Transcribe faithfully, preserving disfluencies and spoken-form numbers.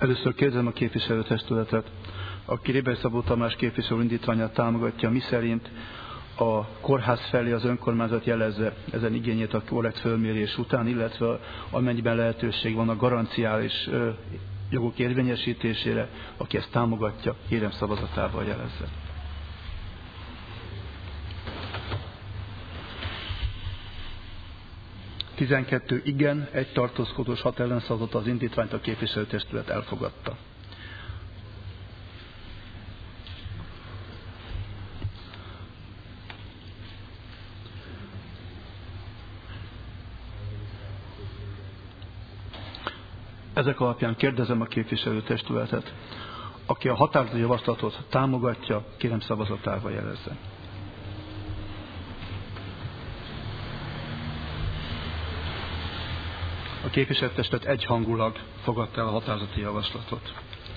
Először kérdezem a képviselőtestületet, aki Réber Szabó Tamás képviselő indítványát támogatja, miszerint a kórház felé az önkormányzat jelezze ezen igényét a korrekt fölmérés után, illetve amennyiben lehetőség van a garanciális jogok érvényesítésére, aki ezt támogatja, kérem szavazatával jelezze. tizenkettő igen, egy tartózkodós, hat ellenszavazat, az indítványt a képviselőtestület elfogadta. Ezek alapján kérdezem a képviselőtestületet, aki a határozati javaslatot támogatja, kérem szavazatával jelezze. A képviselőtestület egyhangulag fogadta el a határozati javaslatot.